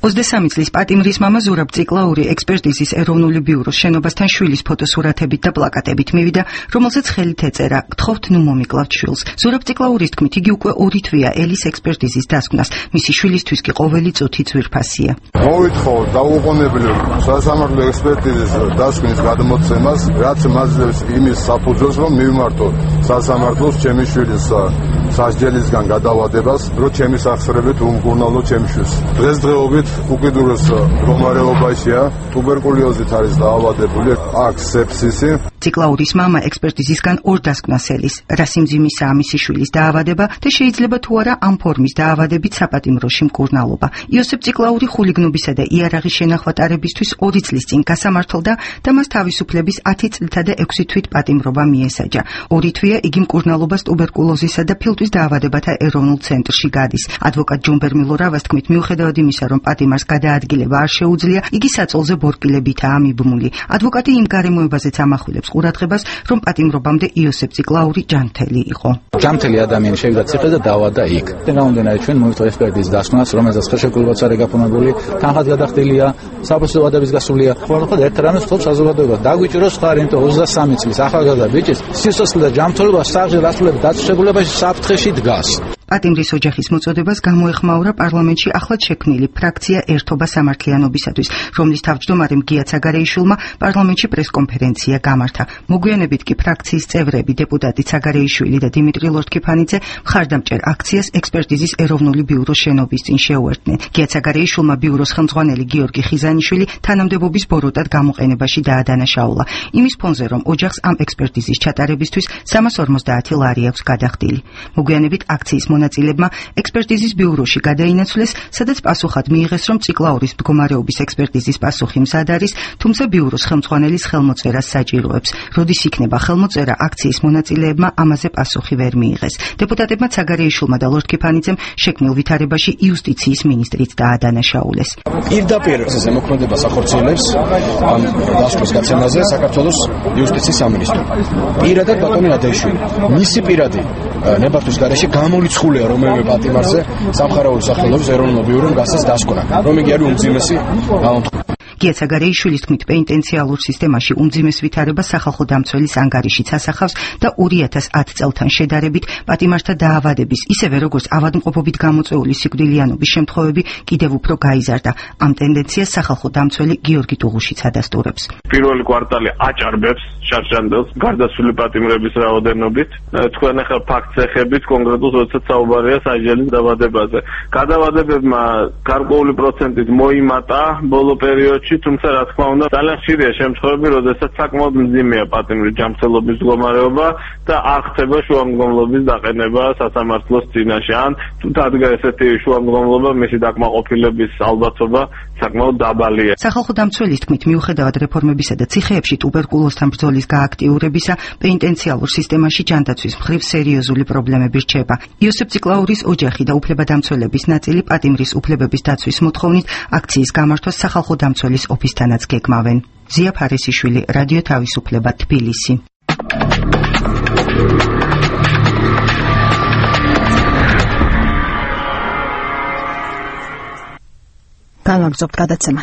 23 წლის პატიმრის მამა ზურაბ ციკლაური ექსპერტიზის ეროვნული ბიუროს შენობასთან შვილის ფოტოსურათებით და პლაკატებით მივიდა, რომელზეც ხელით ეწერა: "გთხოვთ ნუ მომიკლავთ შვილს". ზურაბ ციკლაურის თქმით, იგი უკვე 2 თვეა ელის ექსპერტიზის დასკვნას, მისი შვილისთვის კი ყოველი წუთი ძვირფასია. მოვითხოვოთ დაუყოვნებლივ სასამართლო ექსპერტიზის დასკვნის გადმოცემას, რაც მაძლევს იმის საფუძველს, რომ მივმართოთ სასამართლოს ჩემი შვილის სასჯელისგან გადავადებას, რომ ჩემი სახსრებით უმკურნალო ჩემი შვილს. დღესდღეობით უკიდურეს მდგომარეობაშია, ტუბერკულოზით არის დაავადებული, აქვს სეფსისი. ციკლაურის მამა ექსპერტიზისგან 2 დასკვნას ელის, რა სიმძიმისაა მისი შვილის დაავადება და შეიძლება თუ არა ამ ფორმის დაავადებით საპატიმროში მკურნალობა. იოსებ ციკლაური ხულიგნობისა და იარაღის შენახვა ტარებისთვის 2 წლის წინ გასამართლდა და მას თავისუფლების 10 წლითა და 6 თვით პატიმრობა მიესაჯა. 2 თვეა იგი მკურნალობას ტუბერკულოზისა და ფილტვის დაავადებათა ეროვნულ ცენტრში გადის. ადვოკატ ჯონ ბერმილორავას თქმით, მიუხედავად იმისა, რომ პატიმარს გადაადგილება არ შეუძლია, იგი საწოლზე ბორკილებითაა მიბმული. ადვოკატი იმ გარემოებაზეც ამახვილებს ყურადღებას, რომ პატიმრობამდე იოსებ ციკლაური ჯანმრთელი იყო. ჯანმრთელი ადამიანი შევიდა ციხეს და დაავადდა იქ. გამომდინარე ჩვენ მოვიწვევთ ექსპერტიზის დასკვნას, რომელზეც ხელშეკრულებაც არის გაფორმებული, თანხაც გადახდილია, საფოსტო ვადების გასულია. ხოლმე ერთ რამეს ვთქვით საზოგადოებას, დაგვიჭიროს ხარ, იმიტომ 23 წლის ახალგაზრდა ბიჭის სიცოცხლე და ჯანმრთელობა სახლის დასრულების დაწესებულებაში საფრთხეში დგას. პატიმრის ოჯახის მოწოდებას გამოეხმაურა პარლამენტში ახლად შექმნილი ფრაქცია ერთობა სამართლიანობისათვის, რომლის თავმჯდომარემ გია ცაგარეიშვილმა პარლამენტში პრესკონფერენცია გამართა. მოგვიანებით კი ფრაქციის წევრები, დეპუტატი ცაგარეიშვილი და დიმიტრი ლორთქიფანიძე მხარდამჭერ აქციას ექსპერტიზის ეროვნული ბიუროს შენობის წინ შეუერთდნენ. გია ცაგარეიშვილმა ბიუროს ხელმძღვანელი გიორგი ხიზანიშვილი თანამდებობის ბოროტად გამოყენებაში დაადანაშაულა. იმის ფონზე, რომ ოჯახს ამ ექსპერტიზის ჩატარებისთვის 350 ლარი აქვს გადახდილი. მოგვიანებით აქციის მონაწილებმა ექსპერტიზის ბიუროში გადაინაცვლეს, სადაც პასუხად მიიღეს, რომ ციკლაურის მდგომარეობის ექსპერტიზის პასუხი მზად არის, თუმცა ბიუროს ხელმძღვანელის ხელმოწერას საჭიროებს. როდის იქნება ხელმოწერა, აქციის მონაწილეებმა ამაზე პასუხი ვერ მიიღეს. დეპუტატებმა ცაგარეიშვილმა და ლორთქიფანიძემ შექმნილ ვითარებაში იუსტიციის მინისტრიც დაადანაშაულეს. პირდაპირ ზემოქმედებას ახორციელებს ამ დასკვნის გაცემაზე საქართველოს იუსტიციის სამინისტრო. პირადად ბატონი ადეიშვილი. მისი პირადი ნებართვის გარეშე გამორიცხულია რომელიმე პატიმარზე სამხარაული სახელობის ეროვნულ ბიურომ გასცეს დასკვნა, რომ იგი არის უმძიმესი გამომთქველი. გია ცაგარეიშვილის თქმით, პენიტენციალურ სისტემაში უმძიმეს ვითარებას სახალხო დამცველის ანგარიშიც ასახავს და 2010 წელთან შედარებით პატიმართა დაავადების, ისევე როგორც ავადმყოფობით გამოწვეული სიკვდილიანობის შემთხვევები კიდევ უფრო გაიზარდა. ამ ტენდენციას სახალხო დამცველი გიორგი ტუღუშიც ადასტურებს. პირველი კვარტალი აჭარბებს შარშანდელს გარდაცვლილი პატიმრების რაოდენობით. თქვენ ახლა ფაქტს ეხებით კონკრეტულად, როდესაც საუბარია სასჯელის დაავადებაზე. გადაავადებებმა გარკვეული პროცენტით მოიმატა ბოლო პერიოდში, თუმცა რა თქმა უნდა ძალიან ხშირია შემთხვევები, როდესაც საკმაოდ მძიმეა პატიმრის ჯანმრთელობის მდგომარეობა და არ ხდება შუამდგომლობის დაყენება სასამართლოს წინაშე. ან თუ დადგა ესეთი შუამდგომლობა, მისი დაკმაყოფილების ალბათობა საკმაოდ დაბალია. სახალხო დამცველის თქმით, მიუხედავად რეფორმებისა და ციხეებში ტუბერკულოზთან ბრძოლის გააქტიურებისა, პენიტენციალურ სისტემაში ჯანდაცვის მხრივ სერიოზული პრობლემები რჩება. იოსებ ციკლაურის ოჯახი და უფლებადამცველების ნაწილი პატიმრის უფლებების დაცვის მოთხოვნით აქციის გამართვას სახალხო დამცველის ოფისთანაც გეგმავენ. ზია ფარესიშვილი, რადიო თავისუფლება, თბილისი. განვაგრძობთ გადაცემა.